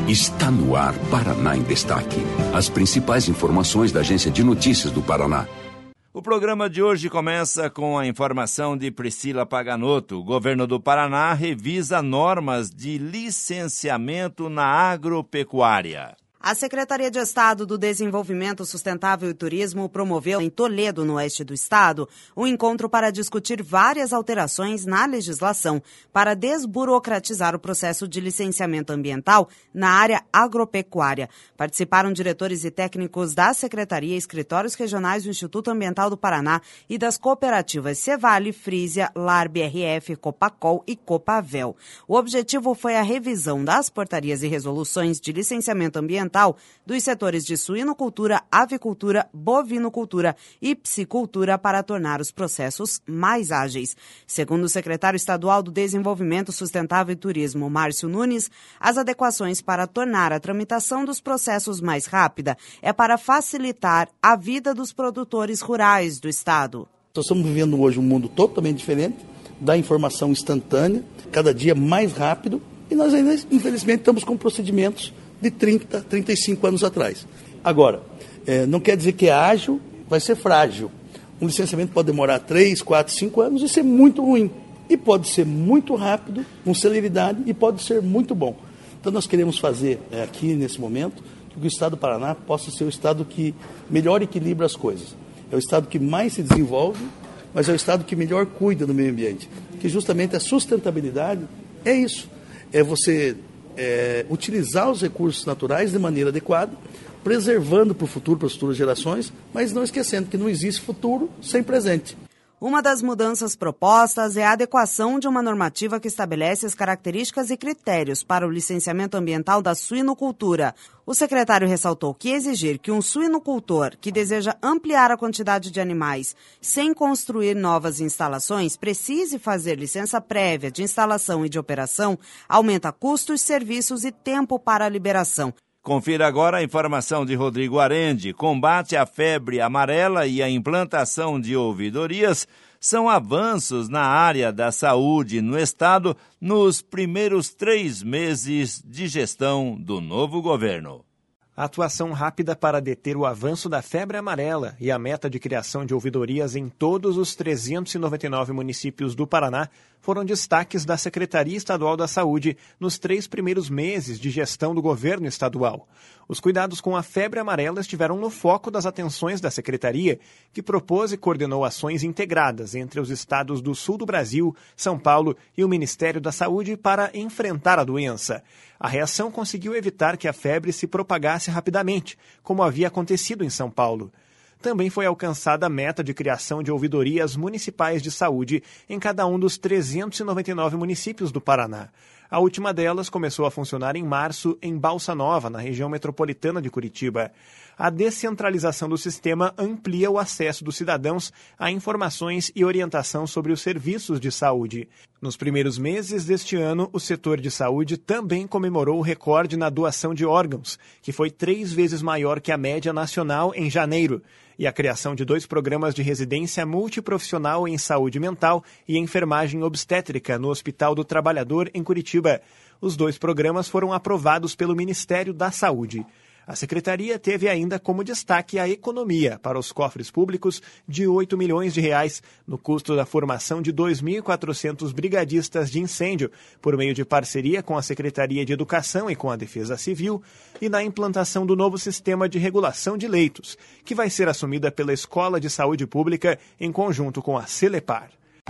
Está no ar Paraná em Destaque. As principais informações da Agência de Notícias do Paraná. O programa de hoje começa com a informação de Priscila Paganotto. O governo do Paraná revisa normas de licenciamento na agropecuária. A Secretaria de Estado do Desenvolvimento Sustentável e Turismo promoveu em Toledo, no oeste do estado, um encontro para discutir várias alterações na legislação para desburocratizar o processo de licenciamento ambiental na área agropecuária. Participaram diretores e técnicos da Secretaria, escritórios regionais do Instituto Ambiental do Paraná e das cooperativas Cevale, Frisia, LAR-BRF, Copacol e Copavel. O objetivo foi a revisão das portarias e resoluções de licenciamento ambiental dos setores de suinocultura, avicultura, bovinocultura e piscicultura para tornar os processos mais ágeis. Segundo o secretário estadual do Desenvolvimento Sustentável e Turismo, Márcio Nunes, as adequações para tornar a tramitação dos processos mais rápida é para facilitar a vida dos produtores rurais do estado. Nós estamos vivendo hoje um mundo totalmente diferente, da informação instantânea, cada dia mais rápido, e nós ainda, infelizmente, estamos com procedimentos de 30, 35 anos atrás. Agora, não quer dizer que é ágil, vai ser frágil. Um licenciamento pode demorar 3, 4, 5 anos e ser muito ruim. E pode ser muito rápido, com celeridade, e pode ser muito bom. Então nós queremos fazer aqui, nesse momento, que o estado do Paraná possa ser o estado que melhor equilibra as coisas. É o estado que mais se desenvolve, mas é o estado que melhor cuida do meio ambiente. Que justamente a sustentabilidade é isso. É você utilizar os recursos naturais de maneira adequada, preservando para o futuro, para as futuras gerações, mas não esquecendo que não existe futuro sem presente. Uma das mudanças propostas é a adequação de uma normativa que estabelece as características e critérios para o licenciamento ambiental da suinocultura. O secretário ressaltou que exigir que um suinocultor que deseja ampliar a quantidade de animais sem construir novas instalações precise fazer licença prévia de instalação e de operação aumenta custos, serviços e tempo para a liberação. Confira agora a informação de Rodrigo Arendi. Combate à febre amarela e a implantação de ouvidorias são avanços na área da saúde no estado nos primeiros 3 meses de gestão do novo governo. A atuação rápida para deter o avanço da febre amarela e a meta de criação de ouvidorias em todos os 399 municípios do Paraná foram destaques da Secretaria Estadual da Saúde nos 3 primeiros meses de gestão do governo estadual. Os cuidados com a febre amarela estiveram no foco das atenções da Secretaria, que propôs e coordenou ações integradas entre os estados do sul do Brasil, São Paulo e o Ministério da Saúde para enfrentar a doença. A reação conseguiu evitar que a febre se propagasse rapidamente, como havia acontecido em São Paulo. Também foi alcançada a meta de criação de ouvidorias municipais de saúde em cada um dos 399 municípios do Paraná. A última delas começou a funcionar em março em Balsa Nova, na região metropolitana de Curitiba. A descentralização do sistema amplia o acesso dos cidadãos a informações e orientação sobre os serviços de saúde. Nos primeiros meses deste ano, o setor de saúde também comemorou o recorde na doação de órgãos, que foi 3 vezes maior que a média nacional em janeiro, e a criação de 2 programas de residência multiprofissional em saúde mental e enfermagem obstétrica no Hospital do Trabalhador, em Curitiba. Os 2 programas foram aprovados pelo Ministério da Saúde. A Secretaria teve ainda como destaque a economia para os cofres públicos de R$ 8 milhões no custo da formação de 2.400 brigadistas de incêndio, por meio de parceria com a Secretaria de Educação e com a Defesa Civil, e na implantação do novo sistema de regulação de leitos, que vai ser assumida pela Escola de Saúde Pública em conjunto com a Celepar.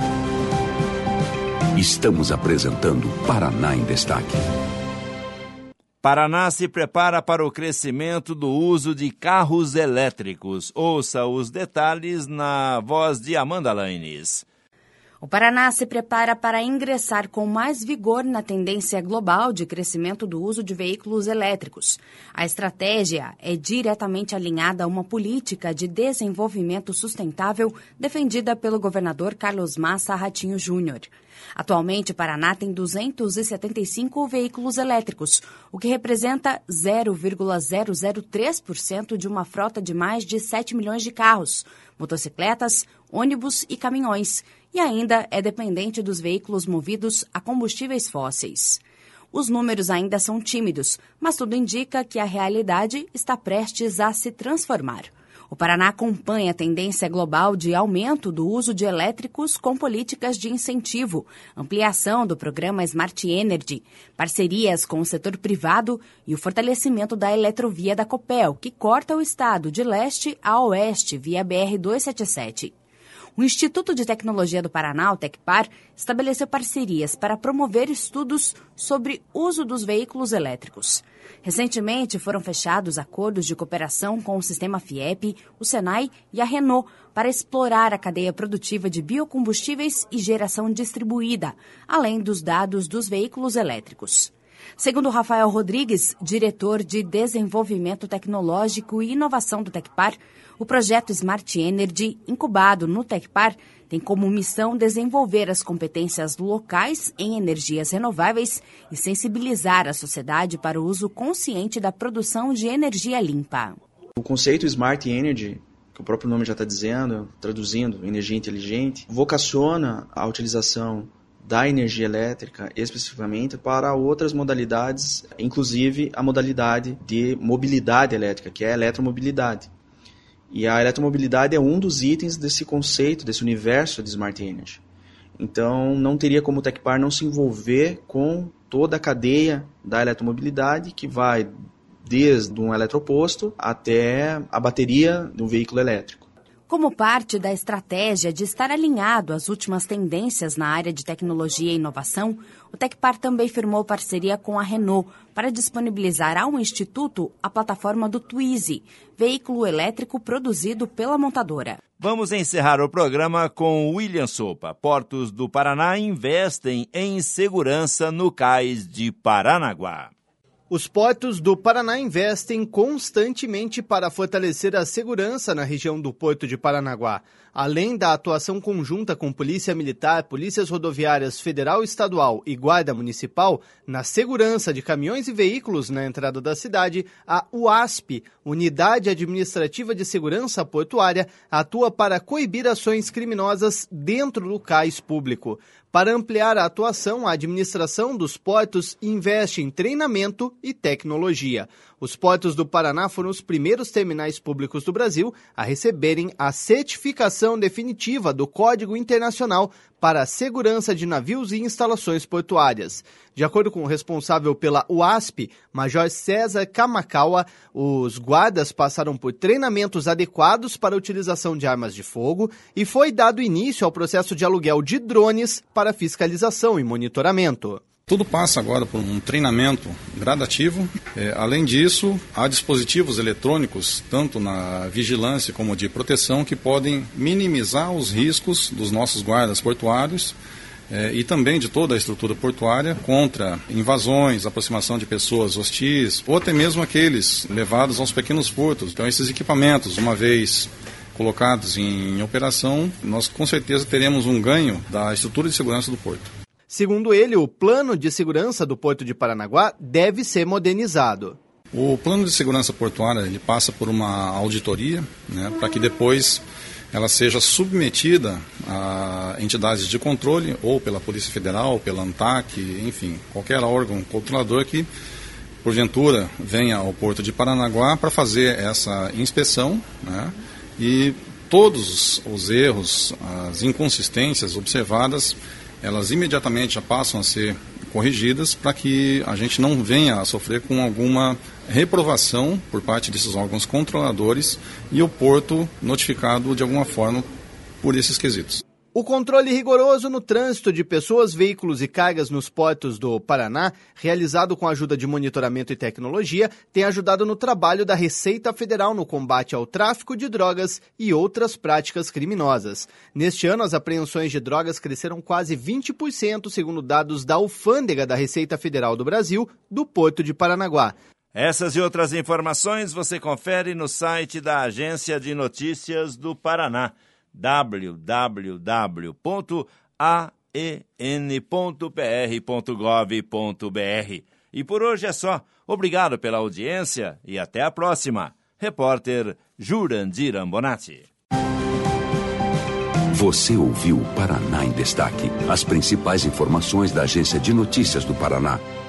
Estamos apresentando Paraná em Destaque. Paraná se prepara para o crescimento do uso de carros elétricos. Ouça os detalhes na voz de Amanda Laines. O Paraná se prepara para ingressar com mais vigor na tendência global de crescimento do uso de veículos elétricos. A estratégia é diretamente alinhada a uma política de desenvolvimento sustentável defendida pelo governador Carlos Massa Ratinho Júnior. Atualmente, o Paraná tem 275 veículos elétricos, o que representa 0,003% de uma frota de mais de 7 milhões de carros, motocicletas, ônibus e caminhões, e ainda é dependente dos veículos movidos a combustíveis fósseis. Os números ainda são tímidos, mas tudo indica que a realidade está prestes a se transformar. O Paraná acompanha a tendência global de aumento do uso de elétricos com políticas de incentivo, ampliação do programa Smart Energy, parcerias com o setor privado e o fortalecimento da eletrovia da Copel, que corta o estado de leste a oeste via BR-277. O Instituto de Tecnologia do Paraná, o Tecpar, estabeleceu parcerias para promover estudos sobre uso dos veículos elétricos. Recentemente, foram fechados acordos de cooperação com o Sistema FIEP, o Senai e a Renault para explorar a cadeia produtiva de biocombustíveis e geração distribuída, além dos dados dos veículos elétricos. Segundo Rafael Rodrigues, diretor de Desenvolvimento Tecnológico e Inovação do Tecpar, o projeto Smart Energy, incubado no Tecpar, tem como missão desenvolver as competências locais em energias renováveis e sensibilizar a sociedade para o uso consciente da produção de energia limpa. O conceito Smart Energy, que o próprio nome já está dizendo, traduzindo, energia inteligente, vocaciona a utilização da energia elétrica especificamente para outras modalidades, inclusive a modalidade de mobilidade elétrica, que é a eletromobilidade. E a eletromobilidade é um dos itens desse conceito, desse universo de Smart Energy. Então, não teria como o Tecpar não se envolver com toda a cadeia da eletromobilidade, que vai desde um eletroposto até a bateria do veículo elétrico. Como parte da estratégia de estar alinhado às últimas tendências na área de tecnologia e inovação, o Tecpar também firmou parceria com a Renault para disponibilizar ao Instituto a plataforma do Twizy, veículo elétrico produzido pela montadora. Vamos encerrar o programa com William Sopa. Portos do Paraná investem em segurança no cais de Paranaguá. Os portos do Paraná investem constantemente para fortalecer a segurança na região do Porto de Paranaguá. Além da atuação conjunta com Polícia Militar, Polícias Rodoviárias Federal, Estadual e Guarda Municipal, na segurança de caminhões e veículos na entrada da cidade, a UASP, Unidade Administrativa de Segurança Portuária, atua para coibir ações criminosas dentro do cais público. Para ampliar a atuação, a administração dos portos investe em treinamento e tecnologia. Os portos do Paraná foram os primeiros terminais públicos do Brasil a receberem a certificação definitiva do Código Internacional para a Segurança de Navios e Instalações Portuárias. De acordo com o responsável pela UASP, Major César Kamakawa, os guardas passaram por treinamentos adequados para a utilização de armas de fogo e foi dado início ao processo de aluguel de drones para fiscalização e monitoramento. Tudo passa agora por um treinamento gradativo. Além disso, há dispositivos eletrônicos, tanto na vigilância como de proteção, que podem minimizar os riscos dos nossos guardas portuários e também de toda a estrutura portuária contra invasões, aproximação de pessoas hostis ou até mesmo aqueles levados aos pequenos furtos. Então, esses equipamentos, uma vez colocados em operação, nós com certeza teremos um ganho da estrutura de segurança do porto. Segundo ele, o plano de segurança do Porto de Paranaguá deve ser modernizado. O plano de segurança portuária ele passa por uma auditoria, para que depois ela seja submetida a entidades de controle, ou pela Polícia Federal, pela ANTAC, enfim, qualquer órgão controlador que, porventura, venha ao Porto de Paranaguá para fazer essa inspeção, e todos os erros, as inconsistências observadas, elas imediatamente já passam a ser corrigidas para que a gente não venha a sofrer com alguma reprovação por parte desses órgãos controladores e o porto notificado de alguma forma por esses quesitos. O controle rigoroso no trânsito de pessoas, veículos e cargas nos portos do Paraná, realizado com a ajuda de monitoramento e tecnologia, tem ajudado no trabalho da Receita Federal no combate ao tráfico de drogas e outras práticas criminosas. Neste ano, as apreensões de drogas cresceram quase 20%, segundo dados da Alfândega da Receita Federal do Brasil, do Porto de Paranaguá. Essas e outras informações você confere no site da Agência de Notícias do Paraná, www.aen.pr.gov.br. E por hoje é só. Obrigado pela audiência e até a próxima. Repórter Jurandir Ambonati. Você ouviu Paraná em Destaque. As principais informações da Agência de Notícias do Paraná.